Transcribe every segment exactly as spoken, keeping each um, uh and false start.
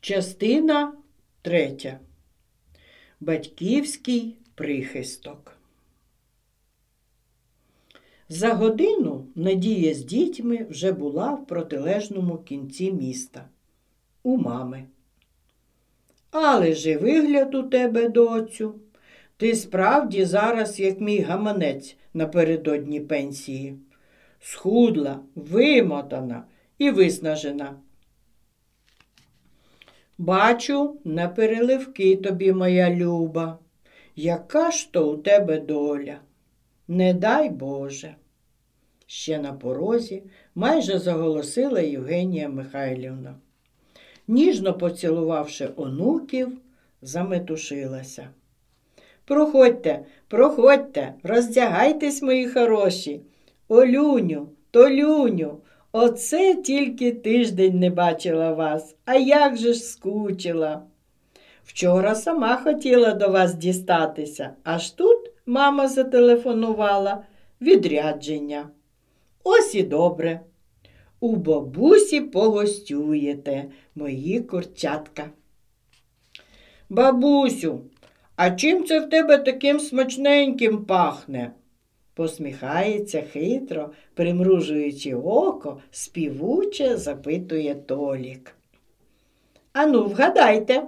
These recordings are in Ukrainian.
Частина третя. Батьківський прихисток. За годину Надія з дітьми вже була в протилежному кінці міста, у мами. Але ж і вигляд у тебе, доцю. Ти справді зараз, як мій гаманець напередодні пенсії. Схудла, вимотана і виснажена. Бачу, на переливки тобі, моя люба. Яка ж то у тебе доля? Не дай Боже. Ще на порозі майже заголосила Євгенія Михайлівна. Ніжно поцілувавши онуків, заметушилася. Проходьте, проходьте, роздягайтесь, мої хороші. Олюню, Толюню, оце тільки тиждень не бачила вас, а як же ж скучила. Вчора сама хотіла до вас дістатися, аж тут мама зателефонувала. Відрядження. Ось і добре. У бабусі погостюєте, мої курчатка. Бабусю, а чим це в тебе таким смачненьким пахне? Посміхається хитро, примружуючи око, співуче запитує Толік. Ану, вгадайте.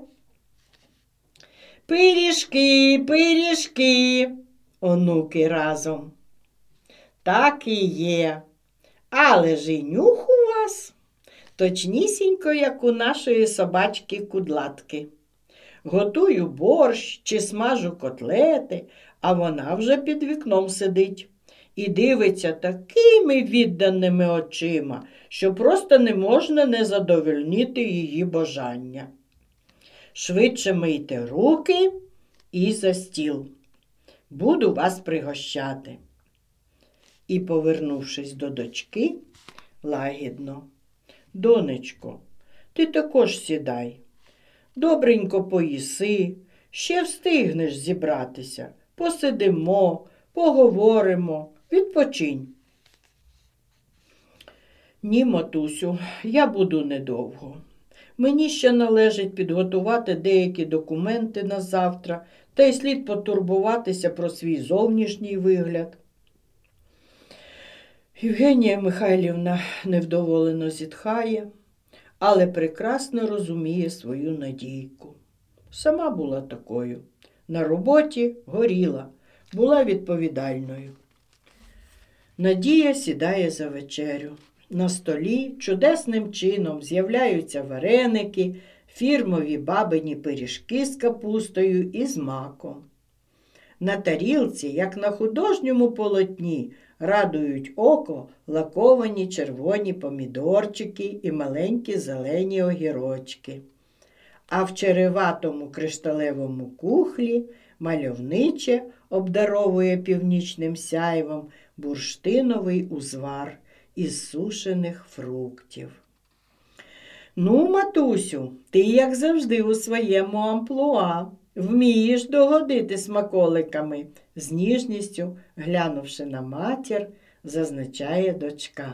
Пиріжки, пиріжки, онуки разом. Так і є. Але ж і нюх у вас точнісінько, як у нашої собачки-кудлатки. Готую борщ чи смажу котлети, а вона вже під вікном сидить і дивиться такими відданими очима, що просто не можна не задовольнити її бажання. Швидше мийте руки і за стіл. Буду вас пригощати. І, повернувшись до дочки, лагідно. Донечко, ти також сідай. Добренько поїси, ще встигнеш зібратися. Посидимо, поговоримо, відпочинь. Ні, матусю, я буду недовго. Мені ще належить підготувати деякі документи на завтра, та й слід потурбуватися про свій зовнішній вигляд. Євгенія Михайлівна невдоволено зітхає, але прекрасно розуміє свою Надійку. Сама була такою. На роботі горіла, була відповідальною. Надія сідає за вечерю. На столі чудесним чином з'являються вареники, фірмові бабині пиріжки з капустою і з маком. На тарілці, як на художньому полотні, радують око лаковані червоні помідорчики і маленькі зелені огірочки. А в череватому кришталевому кухлі мальовниче обдаровує північним сяйвом бурштиновий узвар із сушених фруктів. Ну, матусю, ти, як завжди, у своєму амплуа. Вмієш догодити смаколиками, з ніжністю, глянувши на матір, зазначає дочка.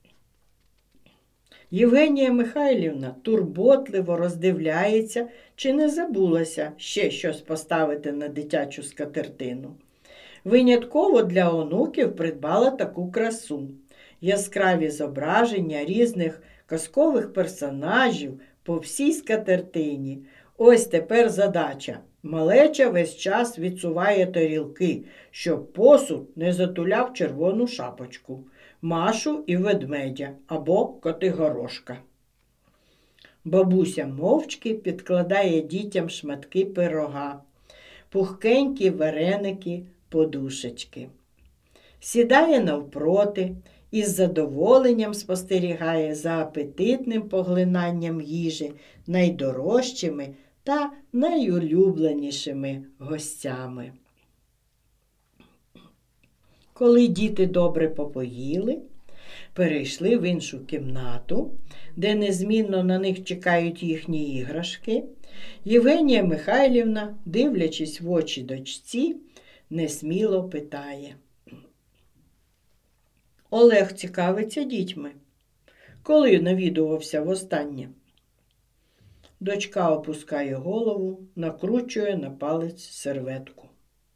Євгенія Михайлівна турботливо роздивляється, чи не забулася ще щось поставити на дитячу скатертину. Винятково для онуків придбала таку красу. Яскраві зображення різних казкових персонажів по всій скатертині. Ось тепер задача. Малеча весь час відсуває тарілки, щоб посуд не затуляв червону шапочку, Машу і ведмедя або Котигорошка. Бабуся мовчки підкладає дітям шматки пирога, пухкенькі вареники, подушечки. Сідає навпроти і з задоволенням спостерігає за апетитним поглинанням їжі найдорожчими та найулюбленішими гостями. Коли діти добре попоїли, перейшли в іншу кімнату, де незмінно на них чекають їхні іграшки, Євгенія Михайлівна, дивлячись в очі дочці, несміло питає. Олег цікавиться дітьми. Коли навідувався востаннє? Дочка опускає голову, накручує на палець серветку.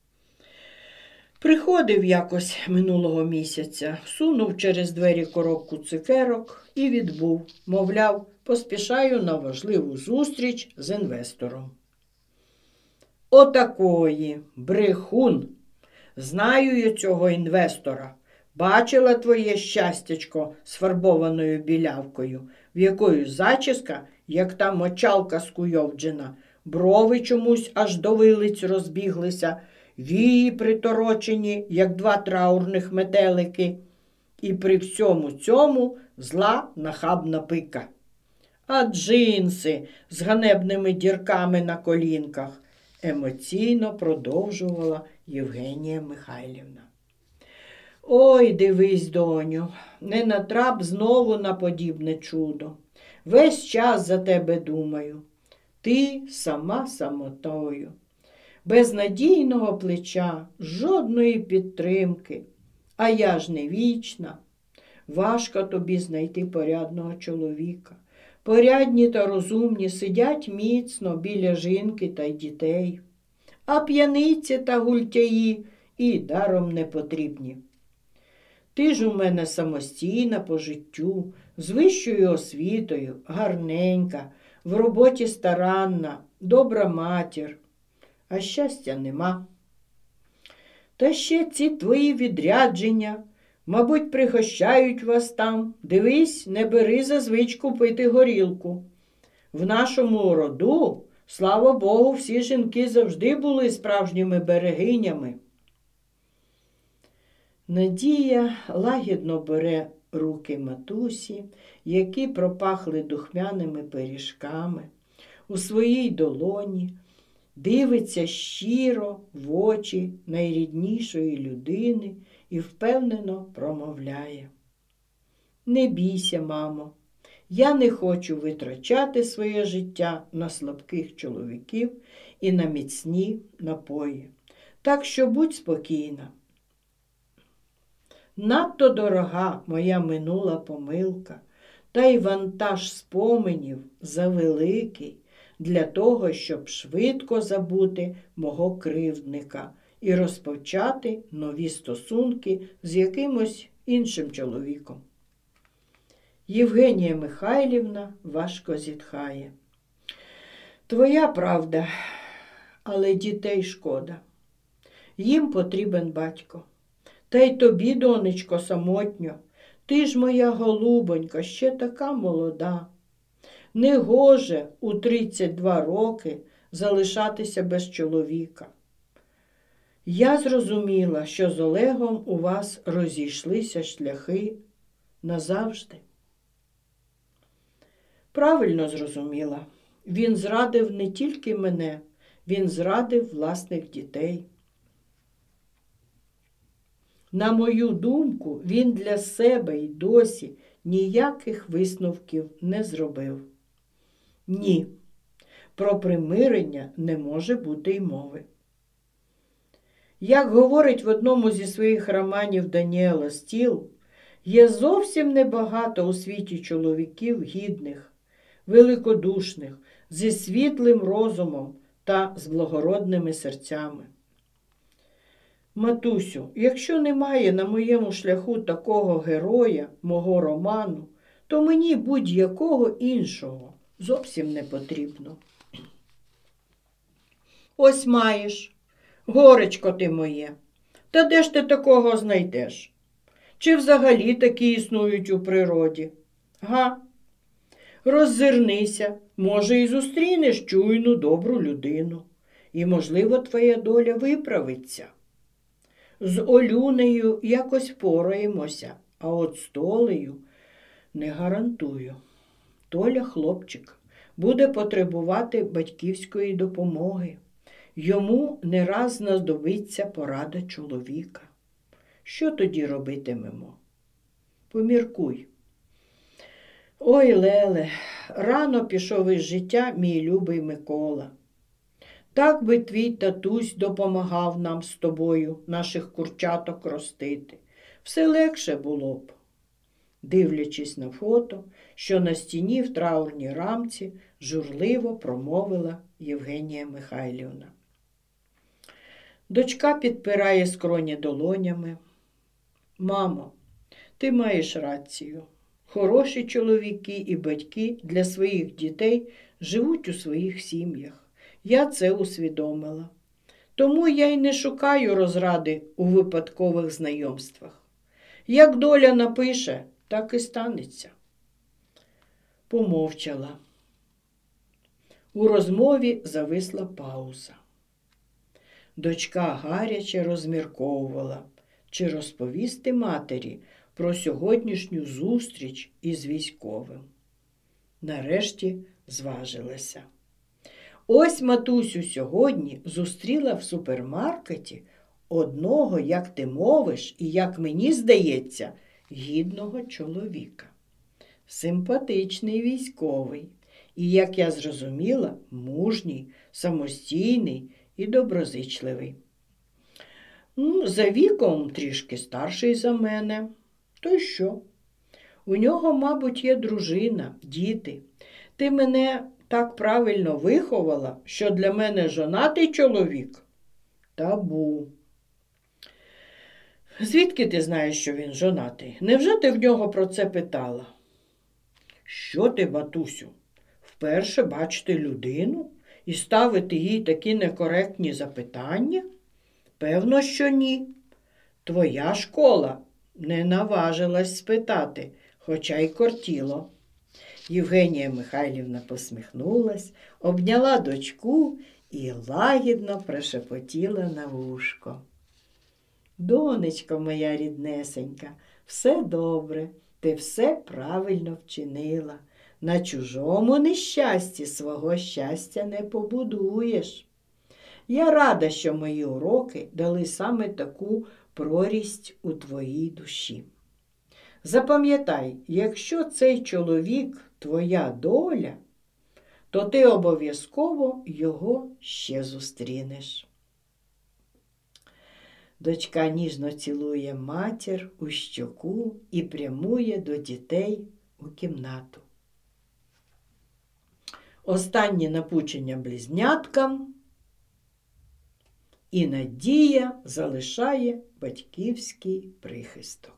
Приходив якось минулого місяця, сунув через двері коробку цукерок і відбув. Мовляв, поспішаю на важливу зустріч з інвестором. Отакої, брехун. Знаю я цього інвестора. Бачила твоє щастячко з фарбованою білявкою, в якої зачіска, як та мочалка скуйовджена, брови чомусь аж до вилиць розбіглися, вії приторочені, як два траурних метелики, і при всьому цьому зла нахабна пика. А джинси з ганебними дірками на колінках, емоційно продовжувала Євгенія Михайлівна. Ой, дивись, доню, не натрап знову на подібне чудо. Весь час за тебе думаю. Ти сама самотою. Без надійного плеча, жодної підтримки. А я ж не вічна. Важко тобі знайти порядного чоловіка. Порядні та розумні сидять міцно біля жінки та й дітей. А п'яниці та гультяї і даром не потрібні. Ти ж у мене самостійна по життю, з вищою освітою, гарненька, в роботі старанна, добра матір. А щастя нема. Та ще ці твої відрядження, мабуть, пригощають вас там. Дивись, не бери за звичку пити горілку. В нашому роду, слава Богу, всі жінки завжди були справжніми берегинями. Надія лагідно бере руки матусі, які пропахли духмяними пиріжками, у своїй долоні, дивиться щиро в очі найріднішої людини і впевнено промовляє. Не бійся, мамо, я не хочу витрачати своє життя на слабких чоловіків і на міцні напої. Так що будь спокійна. Надто дорога моя минула помилка, та й вантаж споменів завеликий для того, щоб швидко забути мого кривдника і розпочати нові стосунки з якимось іншим чоловіком. Євгенія Михайлівна важко зітхає. Твоя правда, але дітей шкода. Їм потрібен батько. Та й тобі, донечко, самотньо. Ти ж моя голубонька, ще така молода. Негоже у тридцять два роки залишатися без чоловіка. Я зрозуміла, що з Олегом у вас розійшлися шляхи назавжди. Правильно зрозуміла. Він зрадив не тільки мене, він зрадив власних дітей. На мою думку, він для себе й досі ніяких висновків не зробив. Ні, про примирення не може бути й мови. Як говорить в одному зі своїх романів Даніела Стіл, є зовсім небагато у світі чоловіків гідних, великодушних, зі світлим розумом та з благородними серцями. Матусю, якщо немає на моєму шляху такого героя, мого роману, то мені будь-якого іншого зовсім не потрібно. Ось маєш, горечко ти моє, та де ж ти такого знайдеш? Чи взагалі такі існують у природі? Га? Роззирнися, може, і зустрінеш чуйну, добру людину. І, можливо, твоя доля виправиться. З Олюнею якось впораємося, а от з Толею не гарантую. Толя хлопчик, буде потребувати батьківської допомоги. Йому не раз знадобиться порада чоловіка. Що тоді робитимемо? Поміркуй. Ой, Леле, рано пішов із життя мій любий Микола. Так би твій татусь допомагав нам з тобою наших курчаток ростити. Все легше було б. дивлячись на фото, що на стіні в траурній рамці журливо промовила Євгенія Михайлівна. Дочка підпирає скроні долонями. Мамо, ти маєш рацію. Хороші чоловіки і батьки для своїх дітей живуть у своїх сім'ях. Я це усвідомила. Тому я й не шукаю розради у випадкових знайомствах. Як доля напише, так і станеться. Помовчала. У розмові зависла пауза. Дочка гаряче розмірковувала, чи розповісти матері про сьогоднішню зустріч із військовим. Нарешті зважилася. Ось, матусю, сьогодні зустріла в супермаркеті одного, як ти мовиш, і, як мені здається, гідного чоловіка. Симпатичний військовий і, як я зрозуміла, мужній, самостійний і доброзичливий. Ну, за віком трішки старший за мене. То й що? У нього, мабуть, є дружина, діти. Ти мене так правильно виховала, що для мене жонатий чоловік – табу. Звідки ти знаєш, що він жонатий? Невже ти в нього про це питала? Що ти, матусю, вперше бачити людину і ставити їй такі некоректні запитання? Певно, що ні. Твоя школа не наважилась спитати, хоча й кортіло. Євгенія Михайлівна посміхнулась, обняла дочку і лагідно прошепотіла на вушко. Донечко моя ріднесенька, все добре, ти все правильно вчинила. На чужому нещасті свого щастя не побудуєш. Я рада, що мої уроки дали саме таку прорість у твоїй душі. Запам'ятай, якщо цей чоловік твоя доля, то ти обов'язково його ще зустрінеш. Дочка ніжно цілує матір у щоку і прямує до дітей у кімнату. Останнє напучення близняткам, і надія залишає батьківський прихисток.